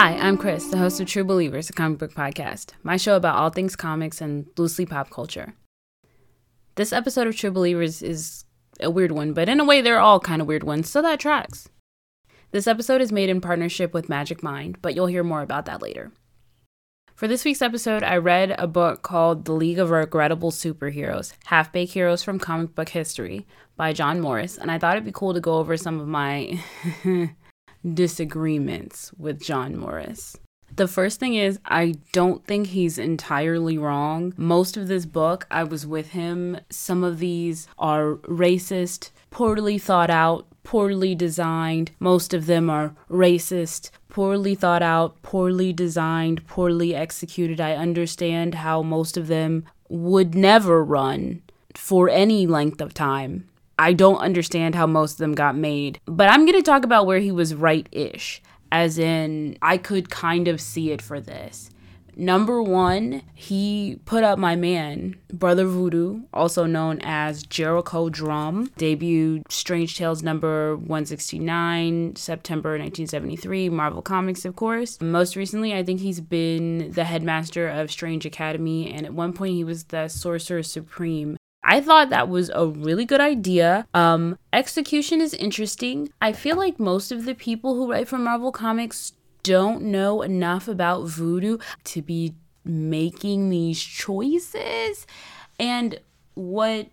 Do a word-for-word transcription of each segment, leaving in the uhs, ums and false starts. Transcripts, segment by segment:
Hi, I'm Chris, the host of True Believers, a comic book podcast, my show about all things comics and loosely pop culture. This episode of True Believers is a weird one, but in a way they're all kind of weird ones, so that tracks. This episode is made in partnership with Magic Mind, but you'll hear more about that later. For this week's episode, I read a book called The League of Regrettable Superheroes, Half-Baked Heroes from Comic Book History by John Morris, and I thought it'd be cool to go over some of my disagreements with John Morris. The first thing is, I don't think he's entirely wrong. Most of this book, I was with him. Some of these are racist, poorly thought out, poorly designed. Most of them are racist, poorly thought out, poorly designed, poorly executed. I understand how most of them would never run for any length of time. I don't understand how most of them got made. But I'm going to talk about where he was right-ish. As in, I could kind of see it for this. Number one, he put up my man, Brother Voodoo, also known as Jericho Drumm, debuted Strange Tales number one sixty-nine, September nineteen seventy-three, Marvel Comics, of course. Most recently, I think he's been the headmaster of Strange Academy, and at one point he was the Sorcerer Supreme. I thought that was a really good idea. Um, execution is interesting. I feel like most of the people who write for Marvel Comics don't know enough about Voodoo to be making these choices. And what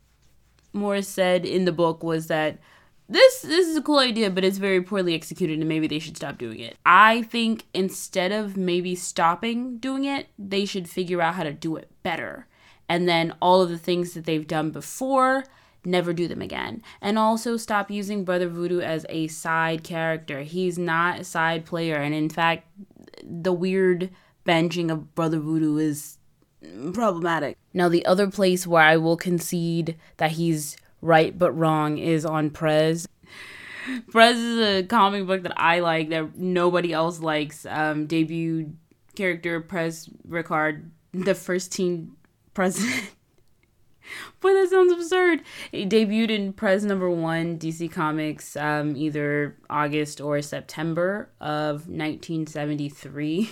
Morris said in the book was that this this is a cool idea, but it's very poorly executed and maybe they should stop doing it. I think instead of maybe stopping doing it, they should figure out how to do it better. And then all of the things that they've done before, never do them again. And also stop using Brother Voodoo as a side character. He's not a side player. And in fact, the weird benching of Brother Voodoo is problematic. Now, the other place where I will concede that he's right but wrong is on Prez. Prez is a comic book that I like that nobody else likes. Um, debut character Prez Ricard, the first teen president. Boy, that sounds absurd. He debuted in Prez number one, D C Comics, um, either August or September of nineteen seventy-three.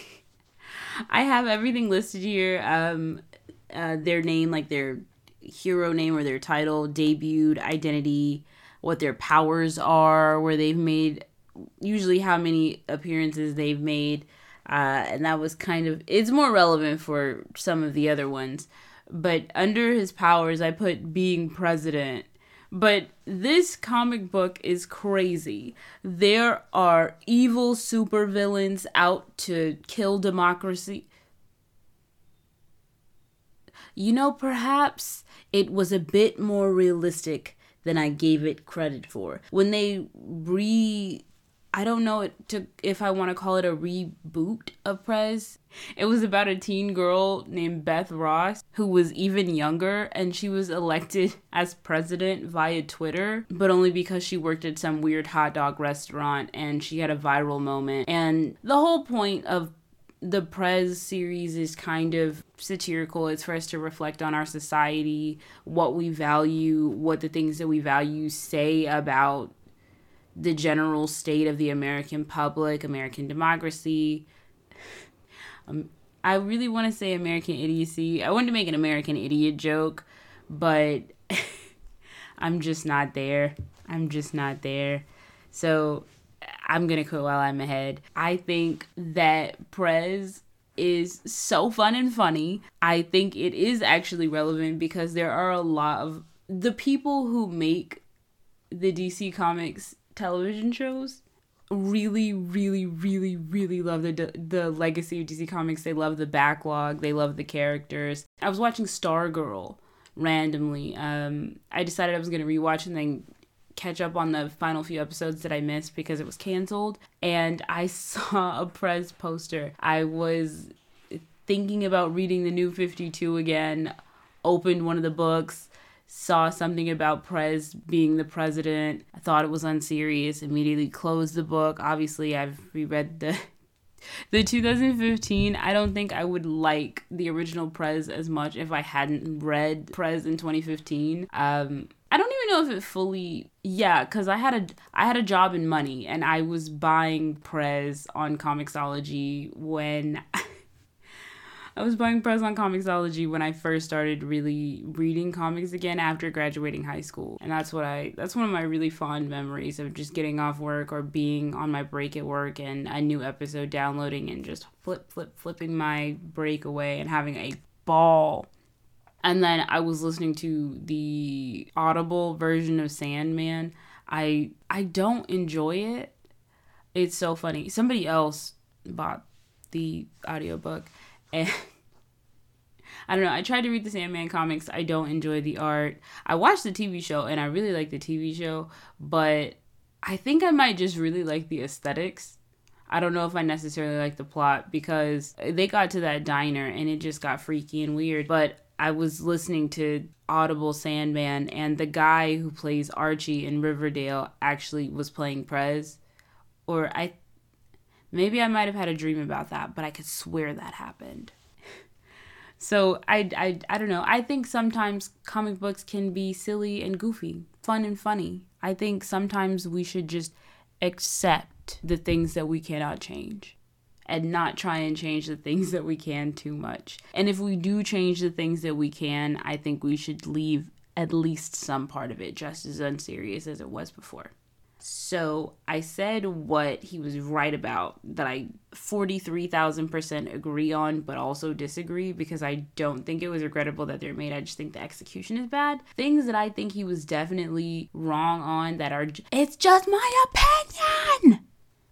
I have everything listed here. Um, uh, their name, like their hero name or their title, debuted, identity, what their powers are, where they've made, usually how many appearances they've made. Uh, and that was kind of, it's more relevant for some of the other ones. But under his powers, I put being president. But this comic book is crazy. There are evil supervillains out to kill democracy. You know, perhaps it was a bit more realistic than I gave it credit for. When they re... I don't know it to, if I want to call it a reboot of Prez. It was about a teen girl named Beth Ross who was even younger, and she was elected as president via Twitter, but only because she worked at some weird hot dog restaurant and she had a viral moment. And the whole point of the Prez series is kind of satirical. It's for us to reflect on our society, what we value, what the things that we value say about the general state of the American public, American democracy. Um, I really want to say American idiocy. I wanted to make an American idiot joke, but I'm just not there. I'm just not there. So I'm going to quit while I'm ahead. I think that Prez is so fun and funny. I think it is actually relevant because there are a lot of the people who make the D C Comics television shows really, really, really, really love the the legacy of D C Comics. They love the backlog. They love the characters. I was watching Stargirl randomly. Um, I decided I was going to rewatch and then catch up on the final few episodes that I missed because it was canceled. And I saw a Prez poster. I was thinking about reading the New fifty-two again, opened one of the books, saw something about Prez being the president. I thought it was unserious, immediately closed the book. Obviously, I've reread the the two thousand fifteen. I don't think I would like the original Prez as much if I hadn't read Prez in twenty fifteen. Um, I don't even know if it fully, yeah, because I had a I had a job and money, and I was buying Prez on Comixology when I was buying Prez on Comixology when I first started really reading comics again after graduating high school. And that's what I that's one of my really fond memories of just getting off work or being on my break at work and a new episode downloading and just flip, flip, flipping my break away and having a ball. And then I was listening to the Audible version of Sandman. I I don't enjoy it. It's so funny. Somebody else bought the audiobook. And I don't know. I tried to read the Sandman comics. I don't enjoy the art. I watched the T V show and I really like the T V show, but I think I might just really like the aesthetics. I don't know if I necessarily like the plot because they got to that diner and it just got freaky and weird. But I was listening to Audible Sandman and the guy who plays Archie in Riverdale actually was playing Prez. Or I Maybe I might have had a dream about that, but I could swear that happened. So I, I, I don't know. I think sometimes comic books can be silly and goofy, fun and funny. I think sometimes we should just accept the things that we cannot change and not try and change the things that we can too much. And if we do change the things that we can, I think we should leave at least some part of it just as unserious as it was before. So I said what he was right about that I forty-three thousand percent agree on, but also disagree because I don't think it was regrettable that they're made. I just think the execution is bad. Things that I think he was definitely wrong on that are, it's just my opinion.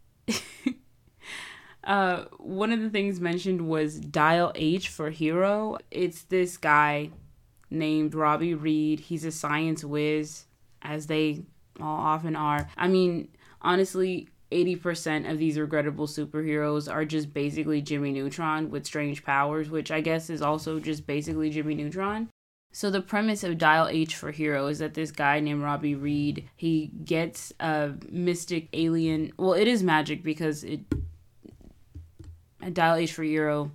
uh, one of the things mentioned was Dial H for Hero. It's this guy named Robbie Reed. He's a science whiz, as they all often are. I mean, honestly, eighty percent of these regrettable superheroes are just basically Jimmy Neutron with strange powers, which I guess is also just basically Jimmy Neutron. So the premise of Dial H for Hero is that this guy named Robbie Reed, he gets a mystic alien, well, it is magic because it Dial H for Hero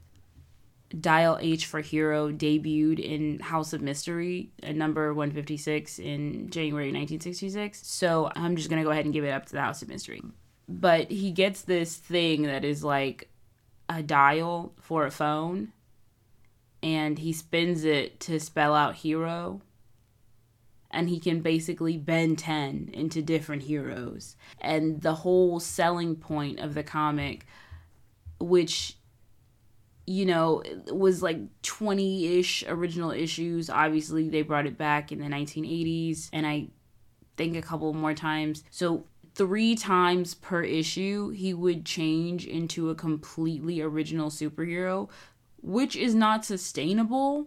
Dial H for Hero debuted in House of Mystery at number one fifty-six in January nineteen sixty-six. So I'm just going to go ahead and give it up to the House of Mystery. But he gets this thing that is like a dial for a phone, and he spins it to spell out hero. And he can basically Ben ten into different heroes. And the whole selling point of the comic, which, you know, it was like twenty-ish original issues. Obviously, they brought it back in the nineteen eighties, and I think a couple more times. So three times per issue, he would change into a completely original superhero, which is not sustainable,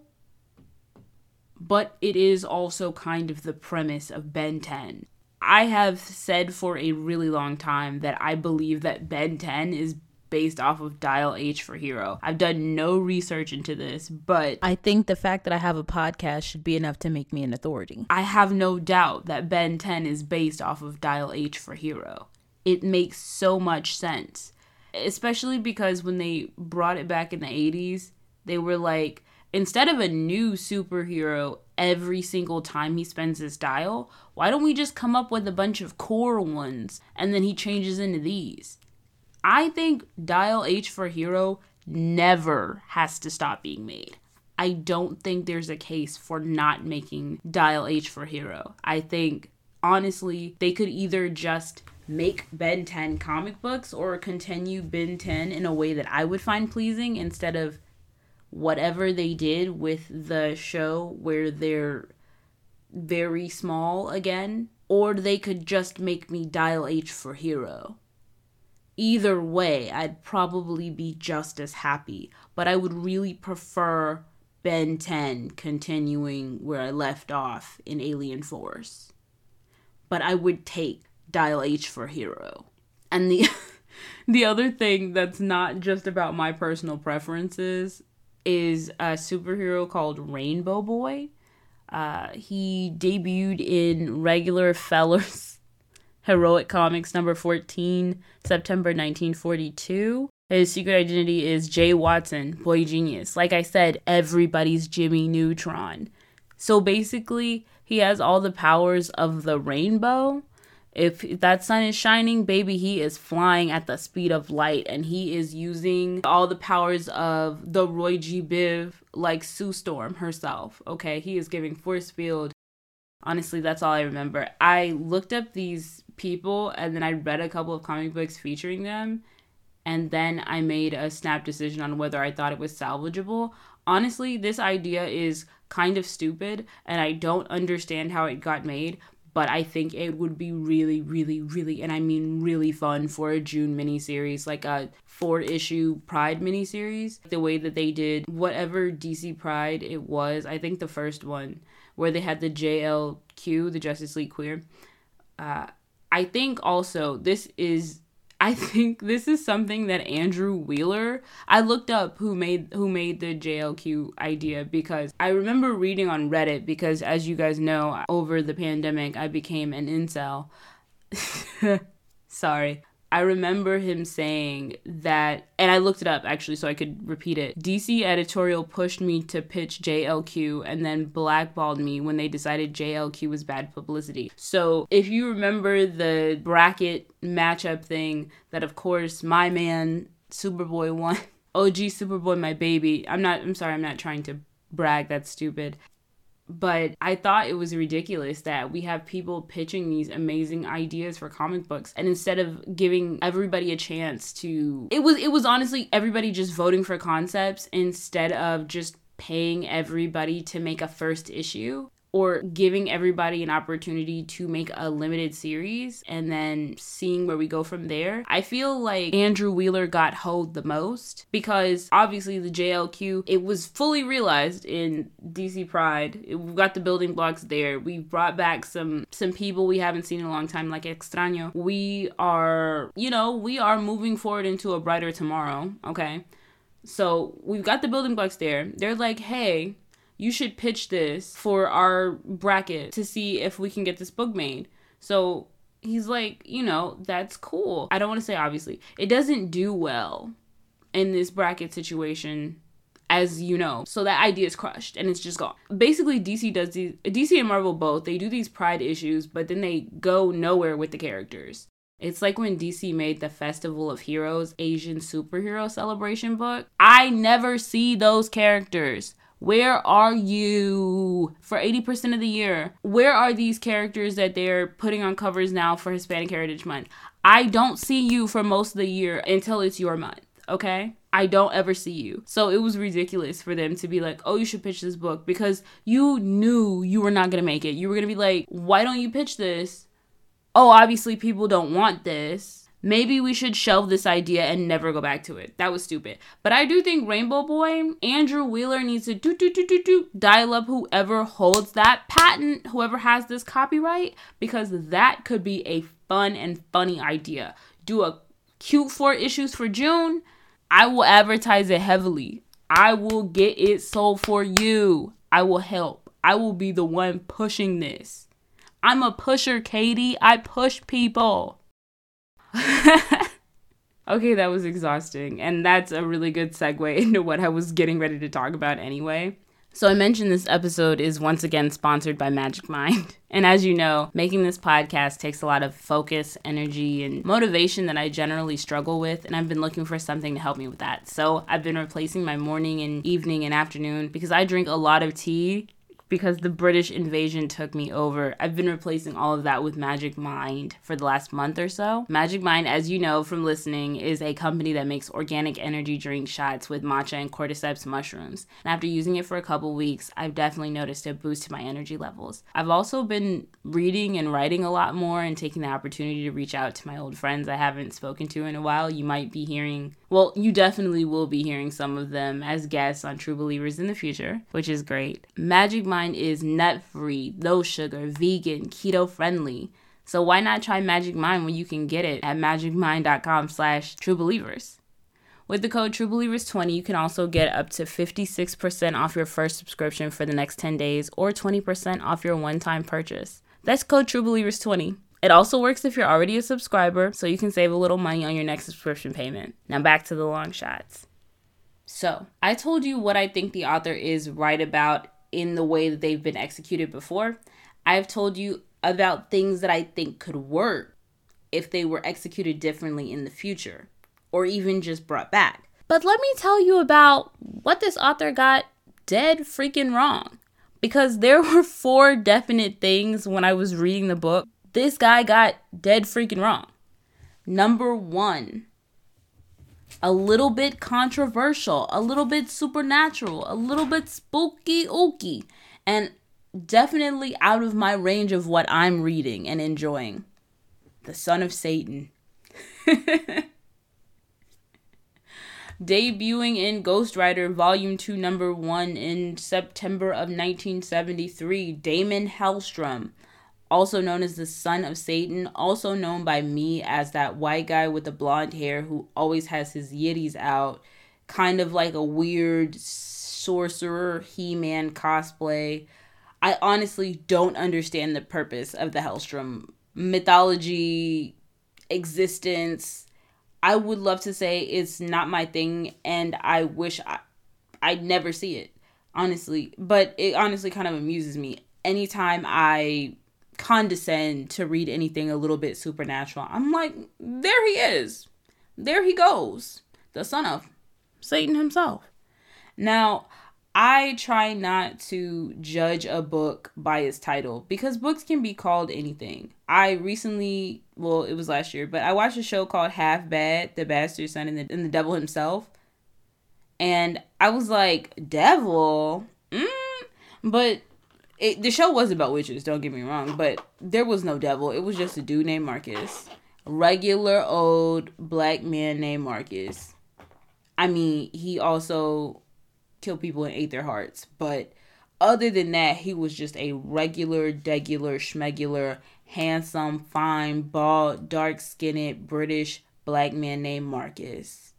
but it is also kind of the premise of Ben ten. I have said for a really long time that I believe that Ben ten is based off of Dial H for Hero. I've done no research into this, but I think the fact that I have a podcast should be enough to make me an authority. I have no doubt that Ben ten is based off of Dial H for Hero. It makes so much sense, especially because when they brought it back in the eighties, they were like, instead of a new superhero every single time he spends his dial, why don't we just come up with a bunch of core ones and then he changes into these? I think Dial H for Hero never has to stop being made. I don't think there's a case for not making Dial H for Hero. I think, honestly, they could either just make Ben ten comic books or continue Ben ten in a way that I would find pleasing instead of whatever they did with the show where they're very small again. Or they could just make me Dial H for Hero. Either way, I'd probably be just as happy, but I would really prefer Ben ten continuing where I left off in Alien Force. But I would take Dial H for Hero. And the the other thing that's not just about my personal preferences is a superhero called Rainbow Boy. Uh, he debuted in Regular Fellers Heroic Comics number fourteen, September nineteen forty-two. His secret identity is Jay Watson, Boy Genius. Like I said, everybody's Jimmy Neutron. So basically, he He has all the powers of the rainbow. If that sun is shining, baby, he is flying at the speed of light, and he is using all the powers of the Roy G. Biv, like Sue Storm herself, okay? He is giving force field. Honestly, that's all I remember. I looked up these people, and then I read a couple of comic books featuring them, and then I made a snap decision on whether I thought it was salvageable. Honestly, this idea is kind of stupid, and I don't understand how it got made, but I think it would be really, really, really, and I mean really fun for a June miniseries, like a four-issue Pride miniseries. The way that they did whatever D C Pride it was, I think the first one, where they had the J L Q, the Justice League Queer. Uh, I think also this is, I think this is something that Andrew Wheeler, I looked up who made who made the J L Q idea, because I remember reading on Reddit, because as you guys know, over the pandemic, I became an incel. Sorry. I remember him saying that, and I looked it up actually so I could repeat it. D C editorial pushed me to pitch J L Q and then blackballed me when they decided J L Q was bad publicity. So if you remember the bracket matchup thing, that of course my man Superboy won. O G Superboy, my baby. I'm not, I'm sorry, I'm not trying to brag, that's stupid. But I thought it was ridiculous that we have people pitching these amazing ideas for comic books, and instead of giving everybody a chance to, it was it was honestly everybody just voting for concepts instead of just paying everybody to make a first issue, or giving everybody an opportunity to make a limited series and then seeing where we go from there. I feel like Andrew Wheeler got hoed the most, because obviously the J L Q, it was fully realized in D C Pride. We've got the building blocks there. We've brought back some some people we haven't seen in a long time, like Extraño. We are, you know, we are moving forward into a brighter tomorrow, okay? So we've got the building blocks there. They're like, hey, you should pitch this for our bracket to see if we can get this book made. So he's like, you know, that's cool. I don't want to say obviously. It doesn't do well in this bracket situation, as you know. So that idea is crushed and it's just gone. Basically, D C does these, D C and Marvel both, they do these Pride issues, but then they go nowhere with the characters. It's like when D C made the Festival of Heroes Asian superhero celebration book. I never see those characters. Where are you for eighty percent of the year? Where are these characters that they're putting on covers now for Hispanic Heritage Month? I don't see you for most of the year until it's your month, okay? I don't ever see you. So it was ridiculous for them to be like, oh, you should pitch this book, because you knew you were not going to make it. You were going to be like, why don't you pitch this? Oh, obviously people don't want this. Maybe we should shelve this idea and never go back to it. That was stupid. But I do think Rainbow Boy, Andrew Wheeler needs to do, do, do, do, do, dial up whoever holds that patent, whoever has this copyright, because that could be a fun and funny idea. Do a cute four issues for June. I will advertise it heavily. I will get it sold for you. I will help. I will be the one pushing this. I'm a pusher, Katie. I push people. Okay, that was exhausting, and that's a really good segue into what I was getting ready to talk about anyway. So I mentioned this episode is once again sponsored by Magic Mind. And as you know, making this podcast takes a lot of focus, energy, and motivation that I generally struggle with, and I've been looking for something to help me with that. So I've been replacing my morning and evening and afternoon, because I drink a lot of tea because the British invasion took me over. I've been replacing all of that with Magic Mind for the last month or so. Magic Mind, as you know from listening, is a company that makes organic energy drink shots with matcha and cordyceps mushrooms. And after using it for a couple weeks, I've definitely noticed a boost to my energy levels. I've also been reading and writing a lot more and taking the opportunity to reach out to my old friends I haven't spoken to in a while. You might be hearing, well, you definitely will be hearing some of them as guests on True Believers in the future, which is great. Magic Mind is nut-free, low sugar, vegan, keto-friendly. So why not try Magic Mind when you can get it at magicmind.com slash truebelievers. With the code TrueBelievers twenty, you can also get up to fifty-six percent off your first subscription for the next ten days or twenty percent off your one-time purchase. That's code TrueBelievers twenty. It also works if you're already a subscriber, so you can save a little money on your next subscription payment. Now back to the long shots. So, I told you what I think the author is right about in the way that they've been executed before. I've told you about things that I think could work if they were executed differently in the future, or even just brought back. But let me tell you about what this author got dead freaking wrong. Because there were four definite things when I was reading the book this guy got dead freaking wrong. Number one, a little bit controversial, a little bit supernatural, a little bit spooky ooky, and definitely out of my range of what I'm reading and enjoying. The Son of Satan. Debuting in Ghostwriter Volume two, Number one in September of nineteen seventy-three, Damon Hellstrom, also known as the Son of Satan, also known by me as that white guy with the blonde hair who always has his yitties out, kind of like a weird sorcerer He-Man cosplay. I honestly don't understand the purpose of the Hellstrom mythology, existence. I would love to say it's not my thing, and I wish I, I'd never see it, honestly. But it honestly kind of amuses me. Anytime I condescend to read anything a little bit supernatural, I'm like, there he is. There he goes. The son of Satan himself. Now, I try not to judge a book by its title because books can be called anything. I recently, well, it was last year, but I watched a show called Half Bad, The Bastard Son and the, and the Devil Himself. And I was like, devil? Mm. But it, the show was about witches, don't get me wrong, but there was no devil. It was just a dude named Marcus. Regular old black man named Marcus. I mean, he also killed people and ate their hearts, but other than that, he was just a regular, degular, schmegular, handsome, fine, bald, dark-skinned, British black man named Marcus.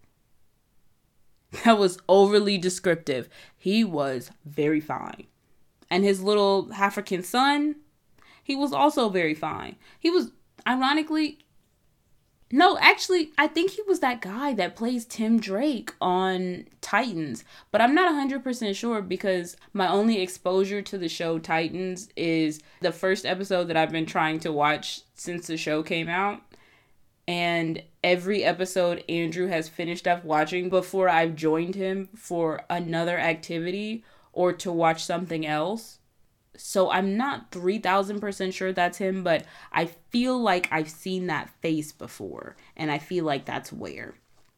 That was overly descriptive. He was very fine. And his little African son, he was also very fine. He was, ironically, no, actually, I think he was that guy that plays Tim Drake on Titans. But I'm not one hundred percent sure because my only exposure to the show Titans is the first episode that I've been trying to watch since the show came out. And every episode Andrew has finished up watching before I've joined him for another activity or to watch something else. So I'm not three thousand percent sure that's him, but I feel like I've seen that face before, and I feel like that's where.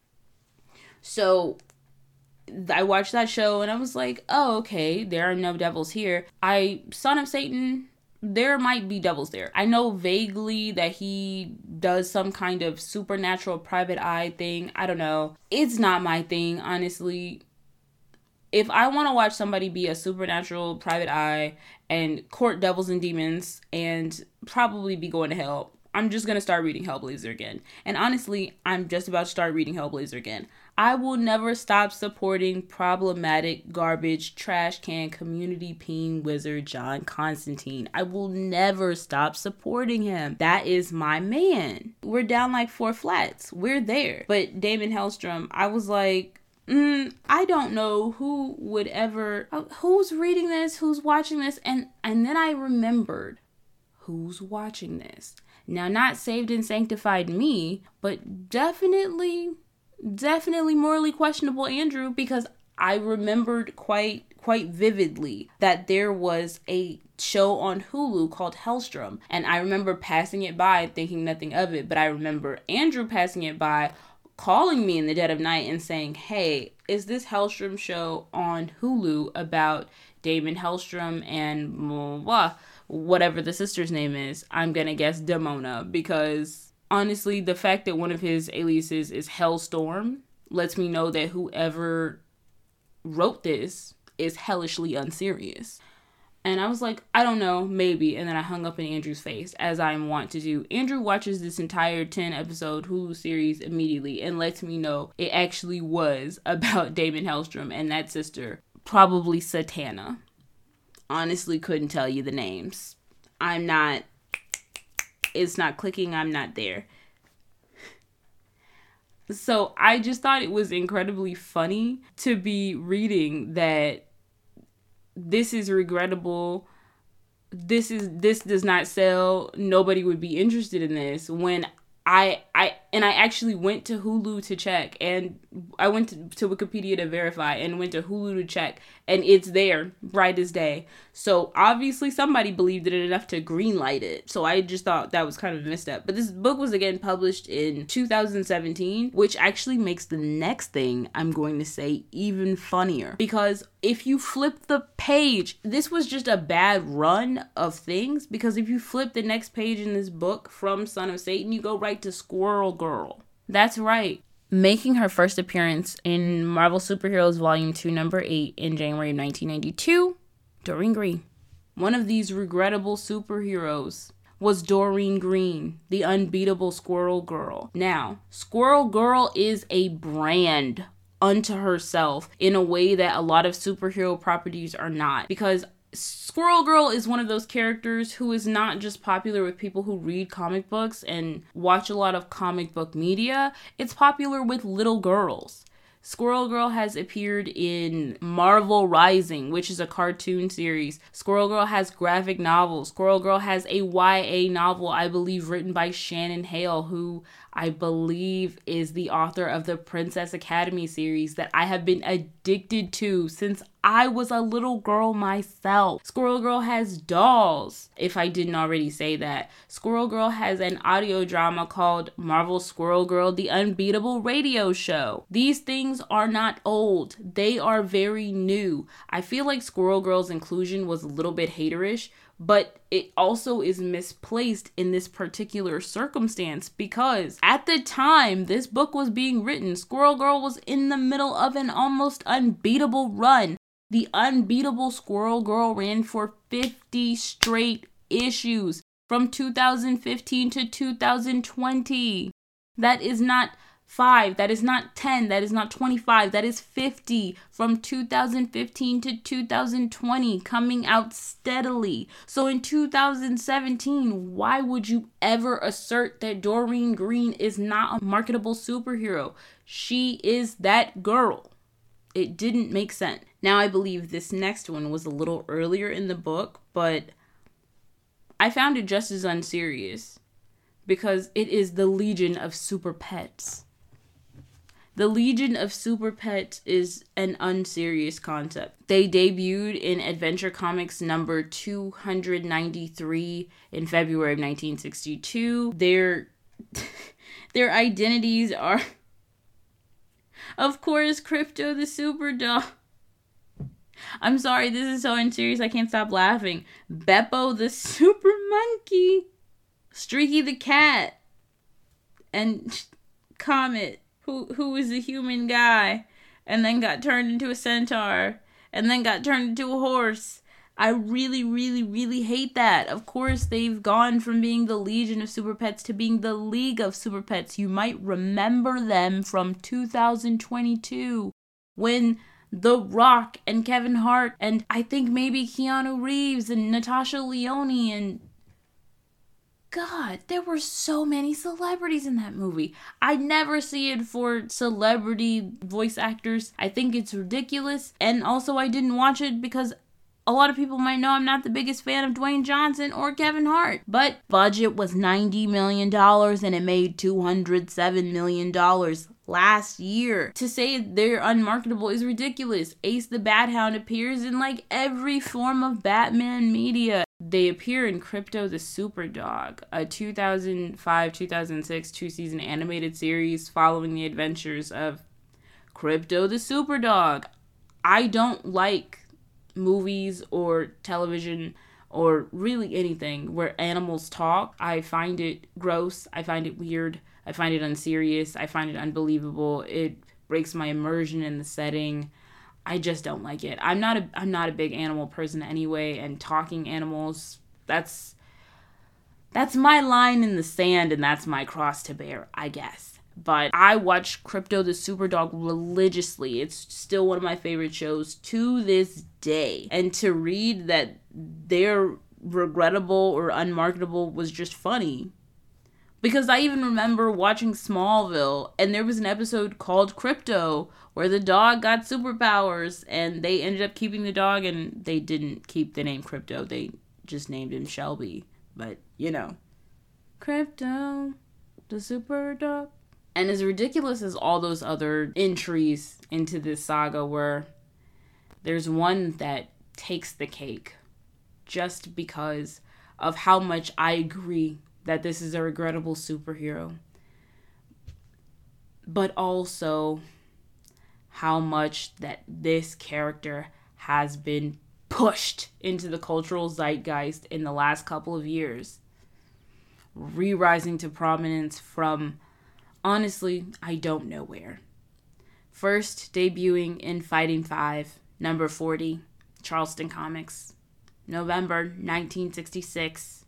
So I watched that show, and I was like, oh, okay, there are no devils here. I, Son of Satan, there might be devils there. I know vaguely that he does some kind of supernatural private eye thing. I don't know. It's not my thing, honestly. If I want to watch somebody be a supernatural private eye and court devils and demons and probably be going to hell, I'm just going to start reading Hellblazer again. And honestly, I'm just about to start reading Hellblazer again. I will never stop supporting problematic, garbage, trash can, community peen wizard John Constantine. I will never stop supporting him. That is my man. We're down like four flats. We're there. But Damon Hellstrom, I was like, Mm, I don't know who would ever, uh, who's reading this, who's watching this, and, and then I remembered who's watching this. Now, not saved and sanctified me, but definitely, definitely morally questionable Andrew, because I remembered quite, quite vividly that there was a show on Hulu called Hellstrom, and I remember passing it by thinking nothing of it, but I remember Andrew passing it by, calling me in the dead of night and saying, hey, is this Hellstrom show on Hulu about Damon Hellstrom and blah, blah, whatever the sister's name is? I'm gonna guess Demona, because honestly, the fact that one of his aliases is Hellstorm lets me know that whoever wrote this is hellishly unserious. And I was like, I don't know, maybe. And then I hung up in Andrew's face, as I am wont to do. Andrew watches this entire ten episode Hulu series immediately and lets me know it actually was about Damon Hellstrom and that sister, probably Satana. Honestly, couldn't tell you the names. I'm not, it's not clicking, I'm not there. So I just thought it was incredibly funny to be reading that this is regrettable. this is this does not sell, nobody would be interested in this, when I I and I actually went to Hulu to check, and I went to, to Wikipedia to verify, and went to Hulu to check, and it's there, bright as day. So obviously somebody believed in it enough to greenlight it. So I just thought that was kind of a misstep. But this book was again published in two thousand seventeen, which actually makes the next thing I'm going to say even funnier. Because if you flip the page, this was just a bad run of things, because if you flip the next page in this book from Son of Satan, you go right to Squirrel Girl. That's right. Making her first appearance in Marvel Superheroes Volume two, Number eight in January of nineteen ninety-two, Doreen Green. One of these regrettable superheroes was Doreen Green, the unbeatable Squirrel Girl. Now, Squirrel Girl is a brand unto herself in a way that a lot of superhero properties are not, because Squirrel Girl is one of those characters who is not just popular with people who read comic books and watch a lot of comic book media. It's popular with little girls. Squirrel Girl has appeared in Marvel Rising, which is a cartoon series. Squirrel Girl has graphic novels. Squirrel Girl has a Y A novel, I believe, written by Shannon Hale, who I believe is the author of the Princess Academy series that I have been addicted to since I was a little girl myself. Squirrel Girl has dolls, if I didn't already say that. Squirrel Girl has an audio drama called Marvel Squirrel Girl, The Unbeatable Radio Show. These things are not old. They are very new. I feel like Squirrel Girl's inclusion was a little bit haterish, but it also is misplaced in this particular circumstance, because at the time this book was being written, Squirrel Girl was in the middle of an almost unbeatable run. The Unbeatable Squirrel Girl ran for fifty straight issues from two thousand fifteen to two thousand twenty. That is not five, that is not ten, that is not twenty-five, that is fifty from two thousand fifteen to two thousand twenty, coming out steadily. So in two thousand seventeen, why would you ever assert that Doreen Green is not a marketable superhero? She is that girl. It didn't make sense. Now, I believe this next one was a little earlier in the book, but I found it just as unserious, because it is the Legion of Super Pets. The Legion of Super Pets is an unserious concept. They debuted in Adventure Comics number two hundred ninety-three in February of nineteen sixty-two. Their, their identities are, of course, Krypto the Super Dog. I'm sorry, this is so unserious, I can't stop laughing. Beppo the Super Monkey. Streaky the Cat. And Comet, who who is a human guy, and then got turned into a centaur, and then got turned into a horse. I really, really, really hate that. Of course, they've gone from being the Legion of Super Pets to being the League of Super Pets. You might remember them from two thousand twenty-two, when The Rock and Kevin Hart, and I think maybe Keanu Reeves and Natasha Lyonne, and God, there were so many celebrities in that movie. I never see it for celebrity voice actors. I think it's ridiculous. And also, I didn't watch it because a lot of people might know I'm not the biggest fan of Dwayne Johnson or Kevin Hart. But budget was ninety million dollars and it made two hundred seven million dollars last year. To say they're unmarketable is ridiculous. Ace the Bat Hound appears in like every form of Batman media. They appear in Krypto the Super Dog, a two thousand five two thousand six two-season animated series following the adventures of Krypto the Super Dog. I don't like movies or television or really anything where animals talk. I find it gross. I find it weird. I find it unserious. I find it unbelievable. It breaks my immersion in the setting. I just don't like it. I'm not a I'm not a big animal person anyway, and talking animals, that's that's my line in the sand, and that's my cross to bear, I guess. But I watch Krypto the Super Dog religiously. It's still one of my favorite shows to this day. And to read that they're regrettable or unmarketable was just funny. Because I even remember watching Smallville, and there was an episode called Krypto where the dog got superpowers, and they ended up keeping the dog, and they didn't keep the name Krypto. They just named him Shelby. But, you know. Crypto, the super dog. And as ridiculous as all those other entries into this saga were, there's one that takes the cake just because of how much I agree that this is a regrettable superhero, but also how much that this character has been pushed into the cultural zeitgeist in the last couple of years, re-rising to prominence from, honestly, I don't know where. First debuting in Fighting Five, number forty, Charleston Comics, November nineteen sixty-six.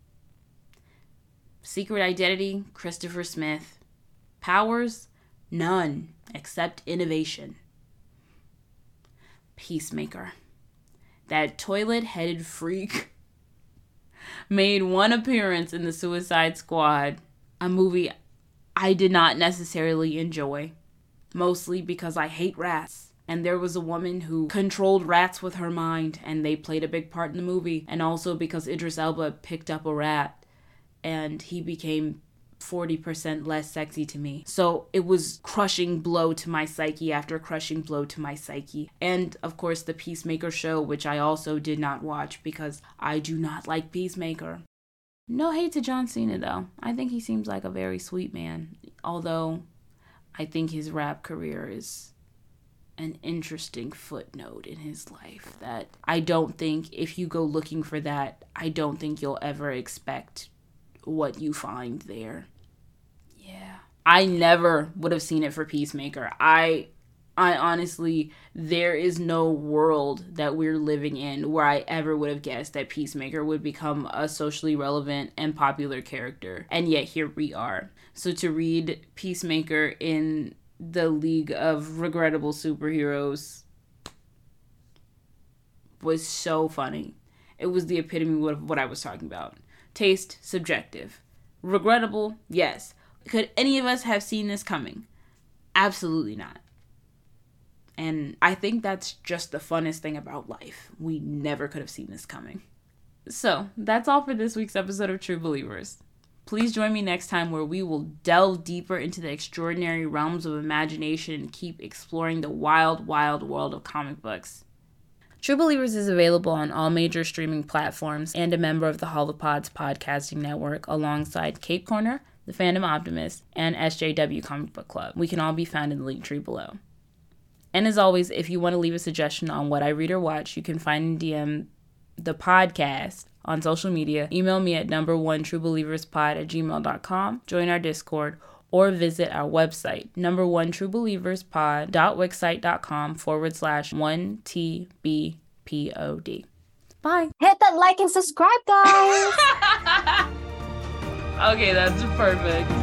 Secret identity, Christopher Smith. Powers, none except innovation. Peacemaker. That toilet-headed freak made one appearance in the Suicide Squad, a movie I did not necessarily enjoy, mostly because I hate rats. And there was a woman who controlled rats with her mind, and they played a big part in the movie. And also because Idris Elba picked up a rat, and he became forty percent less sexy to me. So it was crushing blow to my psyche after crushing blow to my psyche. And of course the Peacemaker show, which I also did not watch because I do not like Peacemaker. No hate to John Cena though. I think he seems like a very sweet man. Although I think his rap career is an interesting footnote in his life that I don't think, if you go looking for that, I don't think you'll ever expect what you find there. Yeah. I never would have seen it for Peacemaker. I I honestly, there is no world that we're living in where I ever would have guessed that Peacemaker would become a socially relevant and popular character. And yet here we are. So to read Peacemaker in the League of Regrettable Superheroes was so funny. It was the epitome of what I was talking about. Taste, subjective. Regrettable, yes. Could any of us have seen this coming? Absolutely not. And I think that's just the funnest thing about life. We never could have seen this coming. So, that's all for this week's episode of True Believers. Please join me next time where we will delve deeper into the extraordinary realms of imagination and keep exploring the wild, wild world of comic books. True Believers is available on all major streaming platforms and a member of the Hall of Pods podcasting network alongside Cape Corner, The Fandom Optimist, and S J W Comic Book Club. We can all be found in the link tree below. And as always, if you want to leave a suggestion on what I read or watch, you can find and D M the podcast on social media. Email me at number one truebelieverspod at gmail dot com, join our Discord, or visit our website, number one truebelieverspod dot wixsite dot com forward slash one T B P O D. Bye. Hit that like and subscribe, guys. Okay, that's perfect.